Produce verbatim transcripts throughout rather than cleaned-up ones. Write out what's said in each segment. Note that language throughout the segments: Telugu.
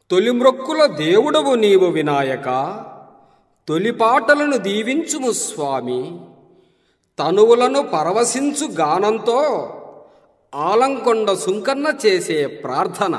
తొలిమ్రొక్కుల దేవుడవు నీవు వినాయక, తొలిపాటలను దీవించుము స్వామి. తనువులను పరవశించు గానంతో ఆలంకొండ సుంకన్న చేసే ప్రార్థన.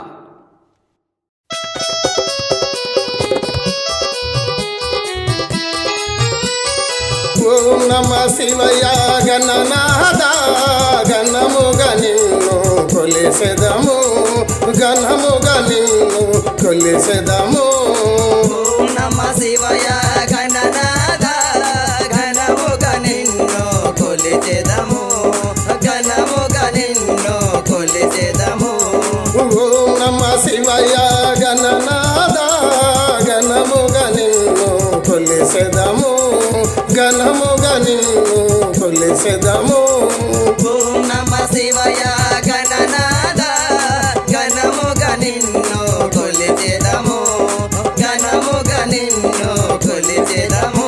ఓం నమ శివయ గణనాద గణముగ నిన్ను కొలిసెదము, గణముగ నిన్ను కొలిసెదము. ఓం నమ శివయ గణనాద గణముగ నిన్ను కొలిసెదము, గణముగ నిన్ను కొలిసెదము. ఓం నమ శివయ గణనాద గణముగ నిన్ను కొలిసెదము, గణముగ నిన్ను కొలిసెదము. ఓం నమ శివయ గణనాద గణముగ నిన్ను కొలిసెదము, గణముగ నిన్ను కొలిసెదము.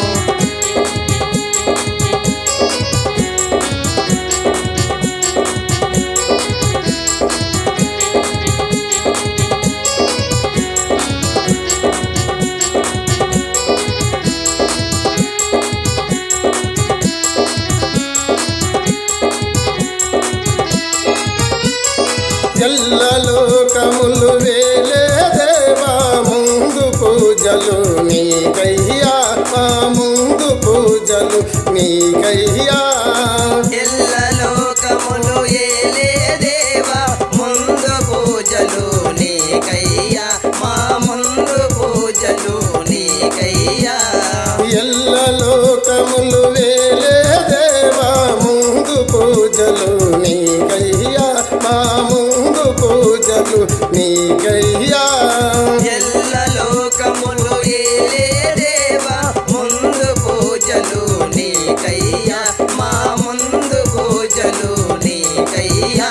ఎల్లలోకములు వేలే దేవా ముందు పూజలు నీకయ్యా, మా ముందు పూజలు నీకయ్యా. ఎల్లలోకములు ఏలే దేవా ముందు పూజలు నీకయ్యా, మా ముందు పూజలు నీకయ్యా. ఎల్లలోకములు వేలే దేవా ముందు పూజలు నీకయ్యా, మా ముందు పూజలు నీకయ్యా. ఎల్లలోకములు ఏలే దేవా ముందు పూజలు నీకయ్యా, మా ముందు పూజలు నీకయ్యా.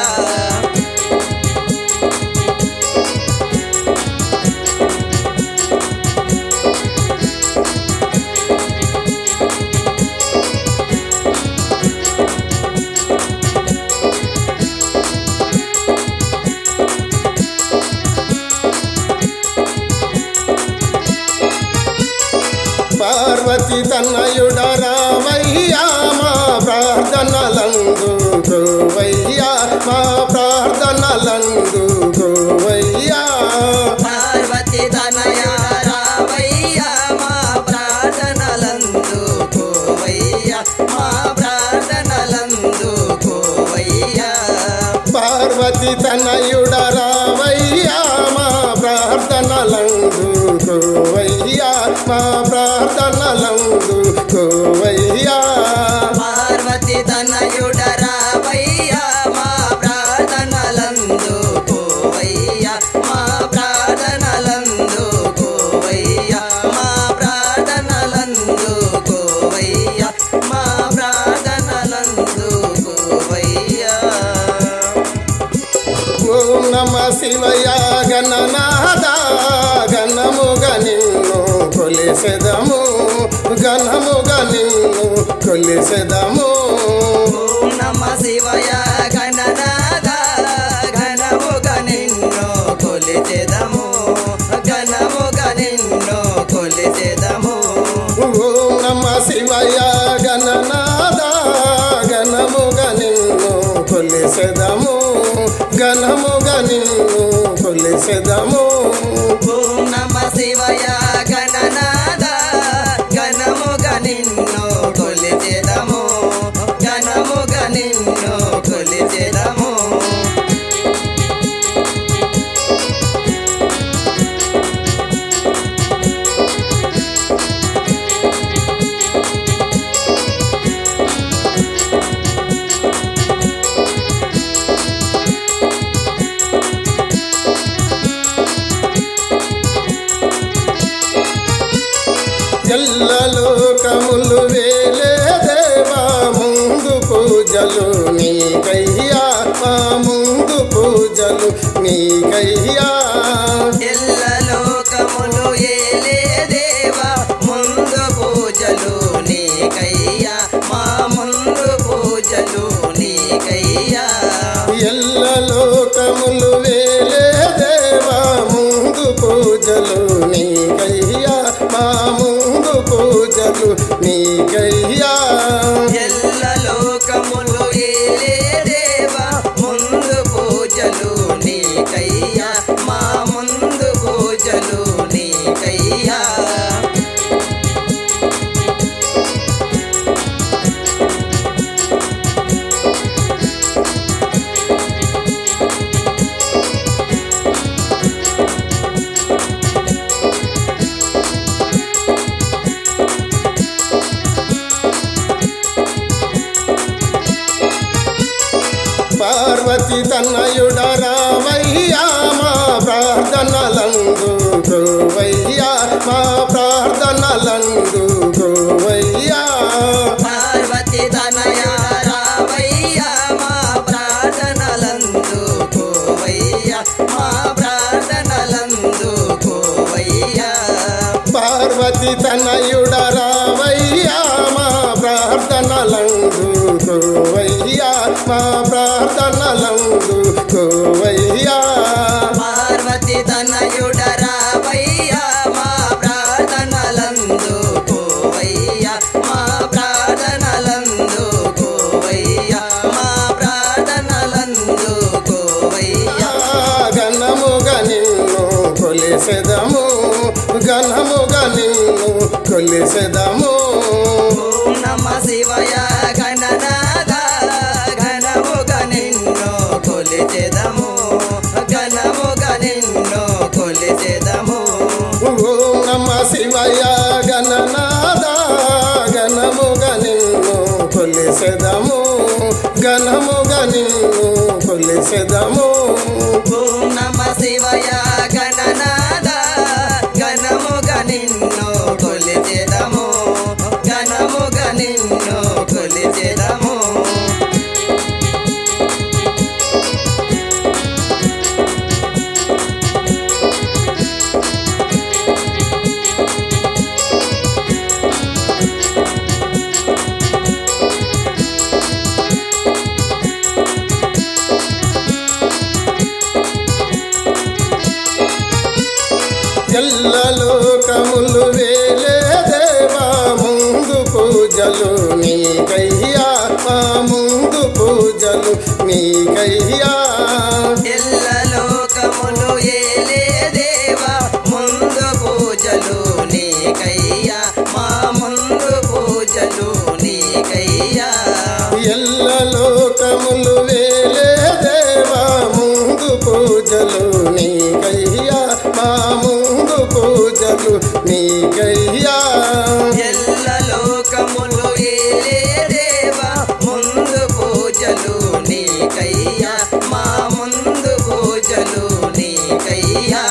పార్వతి తనయుడ రామయ్యా, మా ప్రార్థనలందు గోవయ్యా, మా ప్రార్థనలందు గోవయ్యా. పార్వతి తనయ రామయ్యా, మా ప్రార్థనలందు కోవయ్యా, మా ప్రార్థనలందు కోవయ్యా. పార్వతి తనయుడ రామయ్యా, మా ప్రార్థనలందు గోవయ్యా, మా ప్రార్థనలందు గోవయ్యా. పార్వతి తనయుడ రామయ్యా, మా ప్రార్థనలందు కోవయ్యా, మా ప్రార్థనలందు కోవయ్యా, మా ప్రార్థనలందు కోవయ్యా, మా ప్రార్థనలందు కోవయ్యా. ఓం నమ శివయ గణనాద గణముగ నిన్ను కొలిసెదము, గణముగ నిన్ను కొలిసెదము. ఓం నమ శివయ గణనాద గణముగ నిన్ను కొలిసెదము, గణముగ నిన్ను కొలిసెదము. ఓం నమ శివయ గణనాద గణముగ నిన్ను కొలిసెదము, గణముగ నిన్ను కొలిసెదము. ఓం నమ శివయ గణనాద గణముగ నిన్ను కొలిసెదము, గణముగ నిన్ను కొలిసెదము. ఎల్లలోకములు వేలే దేవా ముందు పూజలు నీకయ్యా, మా ముందు పూజలు నీకయ్యా. ఎల్లలోకములు ఏలే దేవా ముందు పూజలు నీకయ్యా, మా ముందు పూజలు నీకయ్యా. ఎల్లలోకములు వేలే దేవా ముందు పూజలు పూజలు నీకయ్యా మా ముందు పూజలు నీకయ్యా ఎల్ల లోకములు ఏలే దేవా ముందు పూజలు నీకయ్యా మా ముందు పూజలు నీకయ్యా పార్వతి తన్నయుడ రావయ్యా మా ప్రార్థనలందు గోవయ్యా మా ప్రార్థనలందు గోవయ్యా పార్వతి తనయ రావయ్యా మా ప్రార్థనలందు కోవయ్యా మా ప్రార్థనలందు కోవయ్యా పార్వతి తనయుడ రావయ్యా మా ప్రార్థనలందు గోవయ్యా మా ప్రార్థనలందు గోవయ్యా పార్వతి తనయుడ రావయ్యా మా ప్రార్థనలందు కోవయ్యా మా ప్రార్థనలందు కోవయ్యా మా ప్రార్థనలందు కోవయ్యా ఘనముగా నిన్ను కొలిసెదము ఘనముగా నిన్ను కొలిసెదము ఓం నమ శివాయ గణనాద ఘనముగా నిన్ను కొలిచెదము ఘనముగా నిన్ను కొలిచెదము ఓం నమ శివయ గణనాద ఘనముగా నిన్ను కొలిసెదము ఘనముగా నిన్ను కొలిసెదము ఓం నమ శివాయ గణనాద ఘనముగా నిన్ను కొలిచెదము ఘనముగా నిన్ను కొలిచెదము ఎల్ల లోకములు వేలే దేవా ముందు పూజలు నీకయ్యా మా ముందు పూజలు నీకయ్యా ఎల్ల లోకములు ఏలే దేవా ముందు పూజలు నీకయ్యా మా ముందు పూజలు నీకయ్యా ఎల్ల లోకములు వేలే దేవా ముందు పూజలు నీకయ్యా మా ముందు పూజలు నీకయ్యా ఎల్ల లోకములు ఏలే దేవా ముందు పూజలు నీకయ్యా మా ముందు పూజలు నీకయ్యా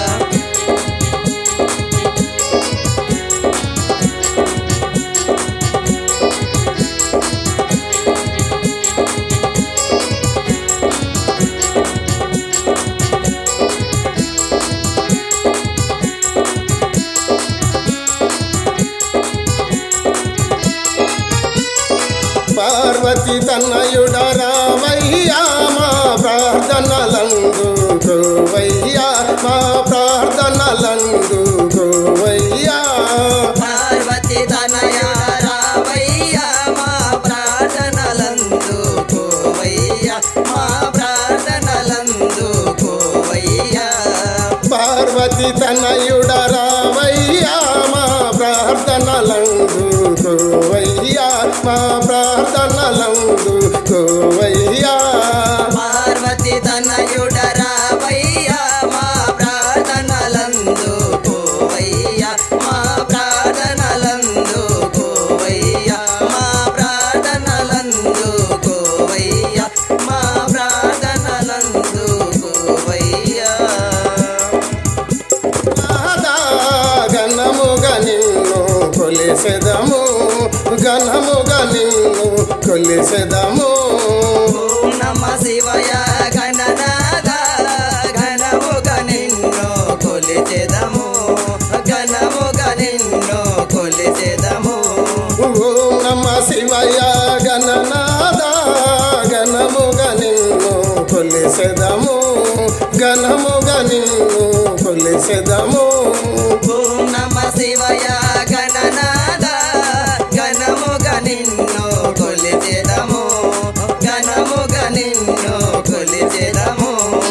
పార్వతి తన్నయుడ రావయ్యా మా ప్రార్థనలందు గోవయ్యా మా ప్రార్థనలందు గోవయ్యా పార్వతి తనయ రావయ్యా మా ప్రార్థనలందు కోవయ్యా మా ప్రార్థనలందు కోవయ్యా పార్వతి తనయుడ రావయ్యా మా ప్రార్థనలందు గోవయ్యా మా ప్రార్థనలందు గోవయ్యా పార్వతి తనయుడ రావయ్యా మా ప్రార్థనలందు కోవయ్యా మా ప్రార్థనలందు కోవయ్యా మా ప్రార్థనలందు కోవయ్యా మా ప్రార్థనలందు కోవయ్యా నాదా ఘనముగా నిన్ను కొలిసెదము ఘనముగా నిన్ను కొలిసెదము ఓం నమ శివాయ గణనాద ఘనముగా నిన్ను కొలిచెదము ఘనముగా నిన్ను కొలిచెదము ఓం నమ శివయ గణనాద ఘనముగా నిన్ను కొలిసెదము ఘనముగా నిన్ను కొలిసెదము కొలిసెదము ఓం నమ శివాయ గణనాద ఘనముగా నిన్ను కొలిచెదము ఘనముగా నిన్ను కొలిచెదము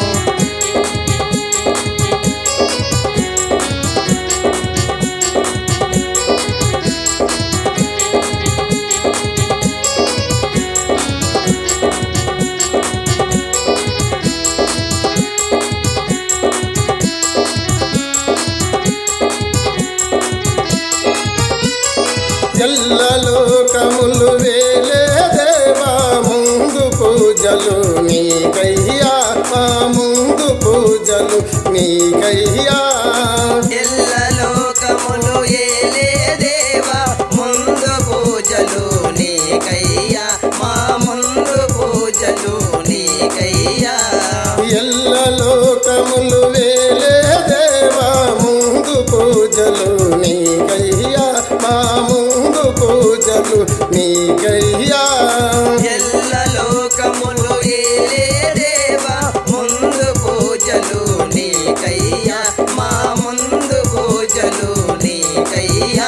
ఎల్ల లోకములు వేలే దేవా ముందు పూజలు నీకయ్యా మా ముందు పూజలు నీకయ్యా ఎల్ల లోకములు ఏలే దేవా ముందు పూజలు నీకయ్యా మా ముందు పూజలు నీకయ్యా ఎల్ల లోకములు వేలే దేవా ముందు పూజలు నీకయ్యా మా ముందు పూజలు నీకయ్యా ఎల్ల లోకములు ఏలే దేవా ముందు పూజలు నీకయ్యా మా ముందు పూజలు నీకయ్యా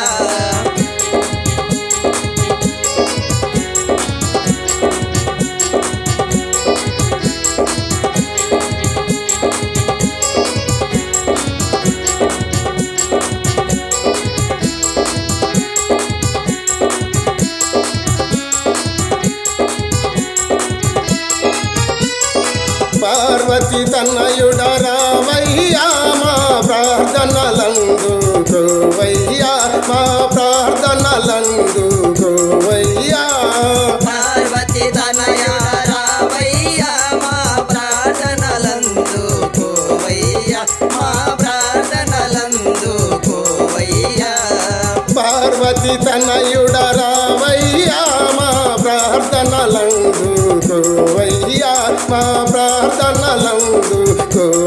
పార్వతి తన్నయుడ రామయ్యా మా ప్రార్థనలందు గోవయ్యా మా ప్రార్థనలందు గోవయ్యా పార్వతి తనయ రావయ్యా మా ప్రార్థనలందు కోవయ్యా మా ప్రార్థనలందు కోవయ్యా పార్వతి తనయుడ రామయ్యా మా ప్రార్థనలందు గోవయ్యా మా ప్రార్థనలందు గో